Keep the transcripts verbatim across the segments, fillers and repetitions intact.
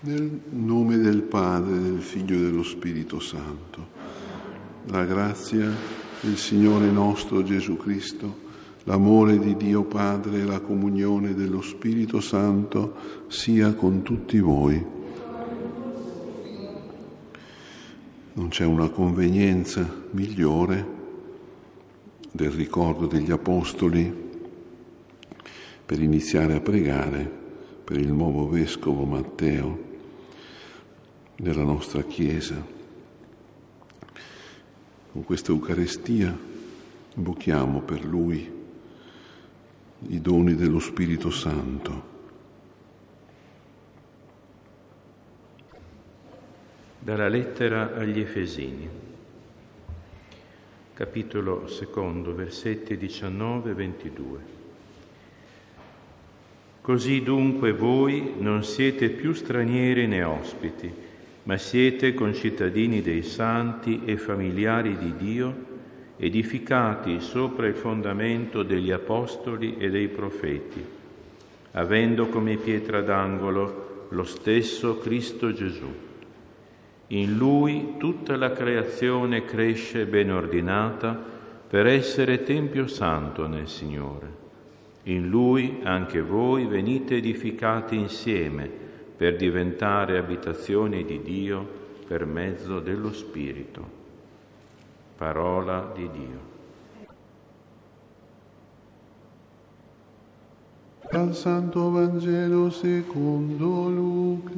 Nel nome del Padre, del Figlio e dello Spirito Santo. La grazia del Signore nostro Gesù Cristo, l'amore di Dio Padre e la comunione dello Spirito Santo sia con tutti voi. Non c'è una convenienza migliore del ricordo degli Apostoli per iniziare a pregare per il nuovo Vescovo Matteo della nostra Chiesa. Con questa Eucaristia invochiamo per Lui i doni dello Spirito Santo. Dalla lettera agli Efesini, capitolo secondo, versetti diciannove e ventidue. Così dunque voi non siete più stranieri né ospiti, ma siete concittadini dei santi e familiari di Dio, edificati sopra il fondamento degli apostoli e dei profeti, avendo come pietra d'angolo lo stesso Cristo Gesù. In Lui tutta la creazione cresce ben ordinata per essere Tempio Santo nel Signore. In Lui anche voi venite edificati insieme per diventare abitazioni di Dio per mezzo dello Spirito. Parola di Dio. Dal Santo Vangelo secondo Luca.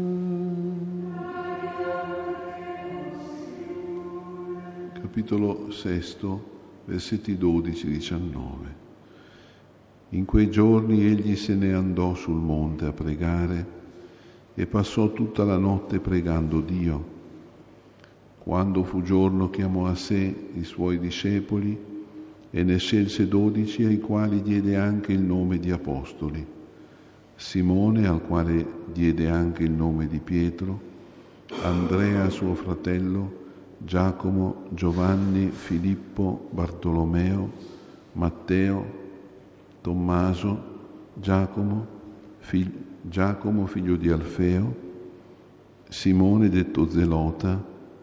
Capitolo sesto, versetti dodici e diciannove. In quei giorni egli se ne andò sul monte a pregare e passò tutta la notte pregando Dio. Quando fu giorno chiamò a sé i suoi discepoli e ne scelse dodici, ai quali diede anche il nome di apostoli: Simone, al quale diede anche il nome di Pietro, Andrea suo fratello, Giacomo, Giovanni, Filippo, Bartolomeo, Matteo, Tommaso, Giacomo, figlio Giacomo figlio di Alfeo, Simone detto Zelota,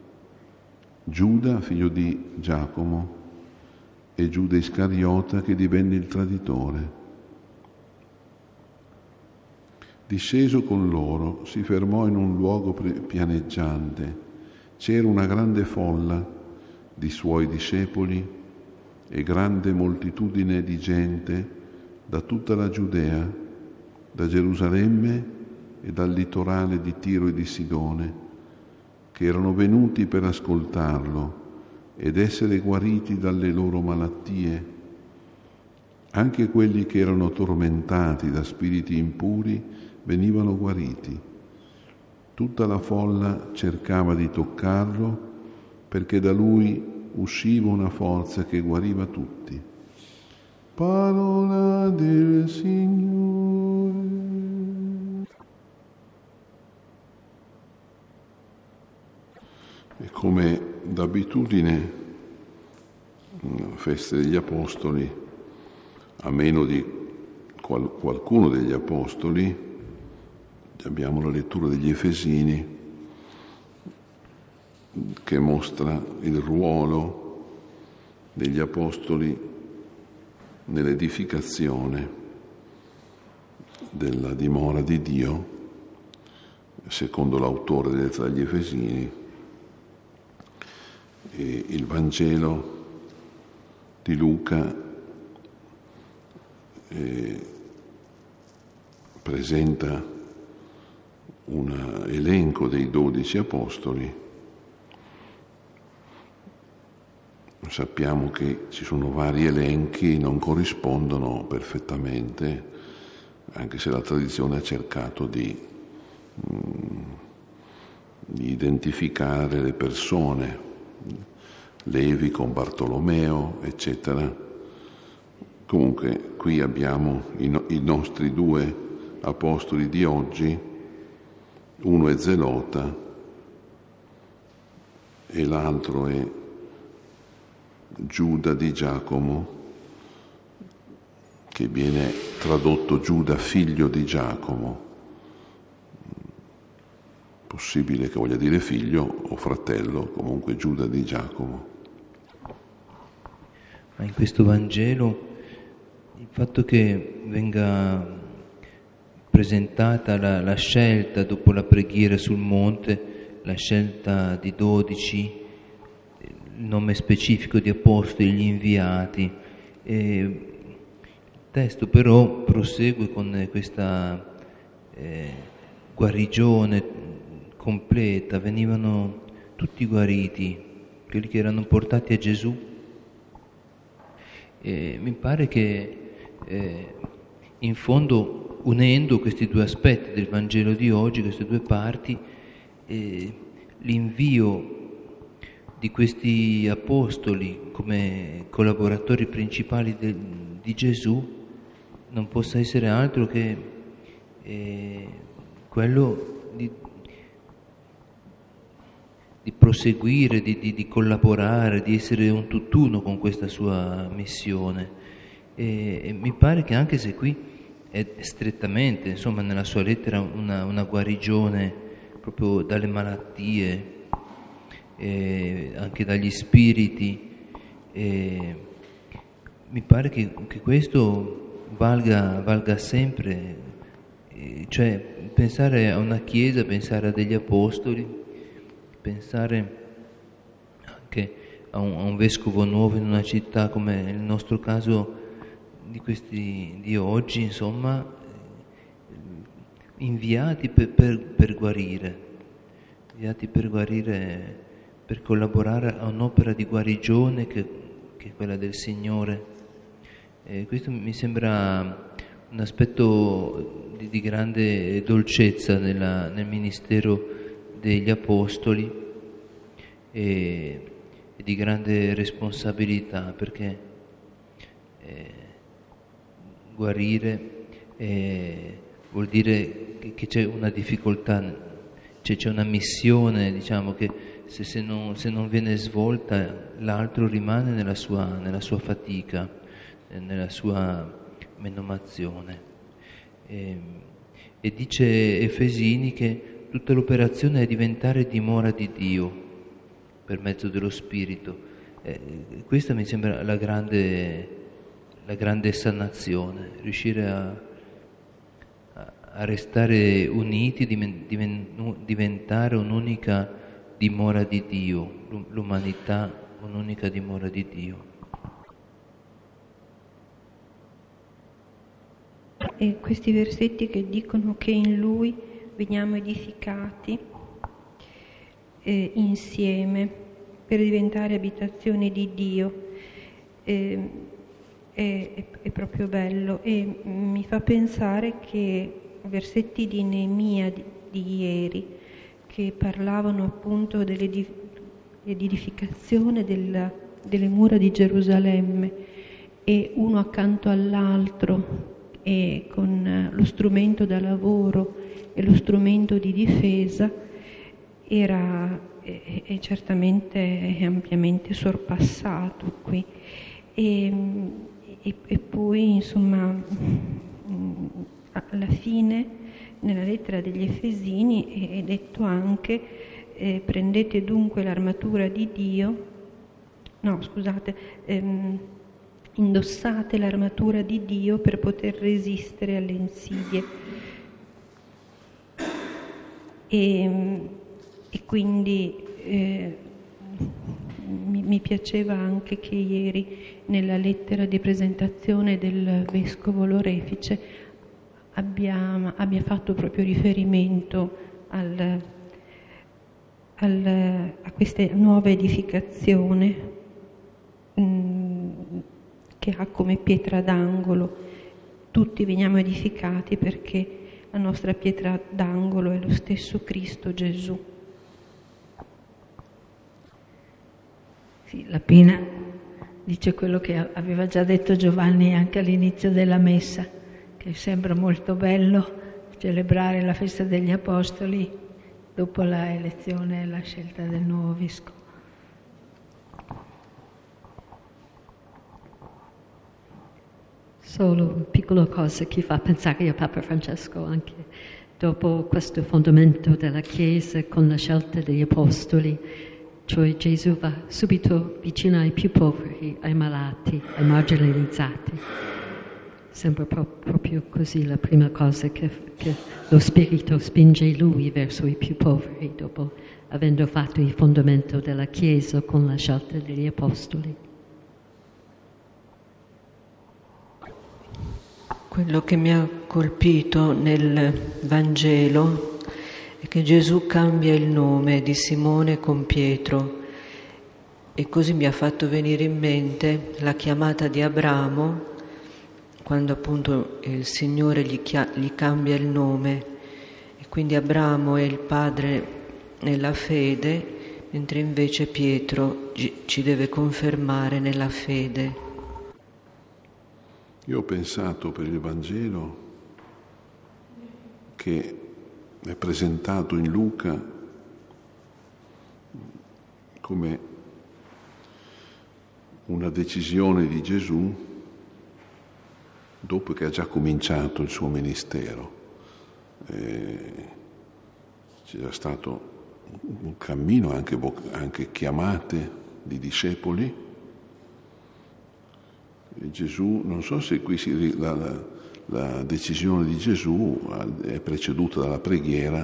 Giuda figlio di Giacomo e Giuda Iscariota che divenne il traditore. Disceso con loro, si fermò in un luogo pianeggiante. C'era una grande folla di suoi discepoli e grande moltitudine di gente da tutta la Giudea, da Gerusalemme e dal litorale di Tiro e di Sidone, che erano venuti per ascoltarlo ed essere guariti dalle loro malattie. Anche quelli che erano tormentati da spiriti impuri venivano guariti. Tutta la folla cercava di toccarlo, perché da lui usciva una forza che guariva tutti. Parola del Signore. E come d'abitudine, feste degli Apostoli, a meno di qual- qualcuno degli Apostoli, abbiamo la lettura degli Efesini, che mostra il ruolo degli Apostoli nell'edificazione della dimora di Dio, secondo l'autore delle lettere agli Efesini. E il Vangelo di Luca eh, presenta un elenco dei dodici apostoli. Sappiamo che ci sono vari elenchi, non corrispondono perfettamente, anche se la tradizione ha cercato di, di identificare le persone, Levi con Bartolomeo, eccetera. Comunque qui abbiamo i, no- i nostri due apostoli di oggi, uno è Zelota e l'altro è Giuda di Giacomo, che viene tradotto Giuda figlio di Giacomo. possibile che voglia dire figlio o fratello, comunque Giuda di Giacomo. Ma in questo Vangelo il fatto che venga presentata la, la scelta dopo la preghiera sul monte, la scelta di dodici, il nome specifico di apostoli, gli inviati. E il testo però prosegue con questa eh, guarigione completa, venivano tutti guariti, quelli che erano portati a Gesù. E mi pare che eh, in fondo, unendo questi due aspetti del Vangelo di oggi, queste due parti, eh, l'invio di questi apostoli come collaboratori principali de, di Gesù non possa essere altro che eh, quello di, di proseguire, di, di, di collaborare, di essere un tutt'uno con questa sua missione. E, e mi pare che anche se qui è strettamente, insomma, nella sua lettera una, una guarigione proprio dalle malattie, eh, anche dagli spiriti, eh, mi pare che, che questo valga, valga sempre, eh, cioè pensare a una chiesa, pensare a degli apostoli, pensare anche a un, a un vescovo nuovo in una città come nel nostro caso di questi di oggi, insomma, inviati per, per, per guarire, inviati per guarire, per collaborare a un'opera di guarigione che, che è quella del Signore. E questo mi sembra un aspetto di, di grande dolcezza nella, nel ministero degli apostoli e, e di grande responsabilità, perché eh, guarire eh, vuol dire che, che c'è una difficoltà, c'è, c'è una missione, diciamo, che se, se, non, se non viene svolta l'altro rimane nella sua, nella sua fatica, eh, nella sua menomazione. E, e dice Efesini che tutta l'operazione è diventare dimora di Dio per mezzo dello Spirito. Eh, questa mi sembra la grande la grande sannazione, riuscire a, a, a restare uniti, diven, diven, diventare un'unica dimora di Dio, l'umanità un'unica dimora di Dio. E questi versetti che dicono che in Lui veniamo edificati eh, insieme per diventare abitazione di Dio, eh, È, è, è proprio bello e mi fa pensare che versetti di Neemia di, di ieri che parlavano appunto dell'edificazione della, delle mura di Gerusalemme e uno accanto all'altro e con lo strumento da lavoro e lo strumento di difesa era è, è certamente è ampiamente sorpassato qui e E, e poi, insomma, alla fine, nella lettera degli Efesini è detto anche eh, prendete dunque l'armatura di Dio, no scusate, ehm, indossate l'armatura di Dio per poter resistere alle insidie. E, e quindi eh, mi, mi piaceva anche che ieri nella lettera di presentazione del Vescovo Lorefice abbia, abbia fatto proprio riferimento al, al, a questa nuova edificazione mh, che ha come pietra d'angolo. Tutti veniamo edificati perché la nostra pietra d'angolo è lo stesso Cristo Gesù. Sì, la Pina dice quello che aveva già detto Giovanni anche all'inizio della messa, che sembra molto bello celebrare la festa degli Apostoli dopo la elezione e la scelta del nuovo Vescovo. Solo una piccola cosa che fa pensare a Papa Francesco anche dopo questo fondamento della Chiesa con la scelta degli Apostoli, cioè Gesù va subito vicino ai più poveri, ai malati, ai marginalizzati. Sembra pro- proprio così la prima cosa che, che lo Spirito spinge lui verso i più poveri, dopo avendo fatto il fondamento della Chiesa con la scelta degli Apostoli. Quello che mi ha colpito nel Vangelo è che Gesù cambia il nome di Simone con Pietro, e così mi ha fatto venire in mente la chiamata di Abramo, quando appunto il Signore gli, chia- gli cambia il nome, e quindi Abramo è il padre nella fede, mentre invece Pietro gi- ci deve confermare nella fede. Io ho pensato per il Vangelo che è presentato in Luca come una decisione di Gesù dopo che ha già cominciato il suo ministero. Eh, c'era stato un cammino, anche, anche chiamate di discepoli. E Gesù, non so se qui si, la, la, la decisione di Gesù è preceduta dalla preghiera,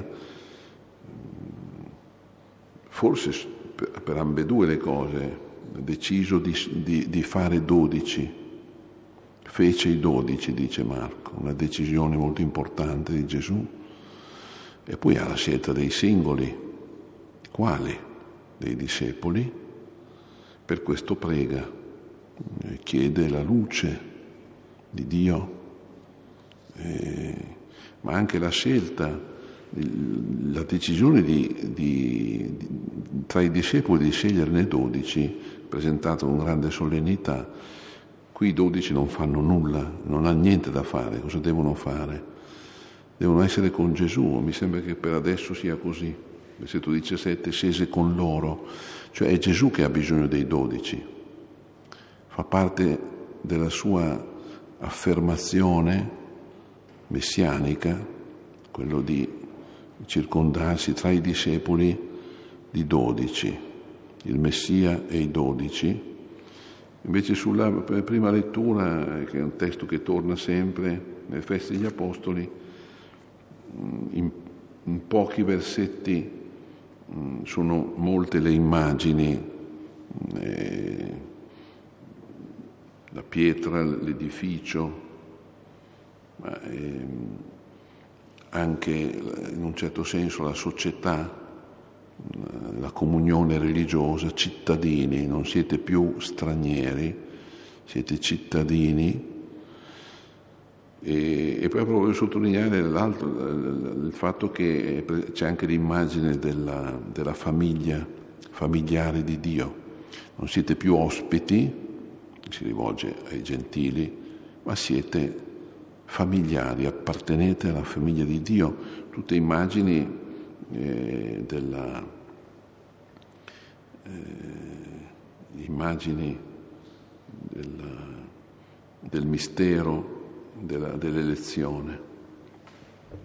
forse per, per ambedue le cose, ha deciso di, di, di fare dodici, fece i dodici, dice Marco, una decisione molto importante di Gesù, e poi ha la scelta dei singoli, quali? Dei discepoli, per questo prega. Chiede la luce di Dio, eh, ma anche la scelta, la decisione di, di, di, tra i discepoli di sceglierne dodici, presentata con grande solennità. Qui i dodici non fanno nulla, non hanno niente da fare. Cosa devono fare? Devono essere con Gesù. Mi sembra che per adesso sia così. Versetto diciassette, scese con loro, cioè è Gesù che ha bisogno dei dodici. Fa parte della sua affermazione messianica, quello di circondarsi tra i discepoli di dodici, il Messia e i dodici. Invece sulla prima lettura, che è un testo che torna sempre nelle feste degli Apostoli, in, in pochi versetti sono molte le immagini, eh, la pietra, l'edificio, ma ehm, anche in un certo senso la società, la comunione religiosa, cittadini, non siete più stranieri, siete cittadini. E, e poi proprio voglio sottolineare l'altro, il fatto che c'è anche l'immagine della, della famiglia, familiare di Dio. Non siete più ospiti, si rivolge ai gentili, ma siete familiari, appartenete alla famiglia di Dio. Tutte immagini eh, della eh, immagini della, del mistero della, dell'elezione.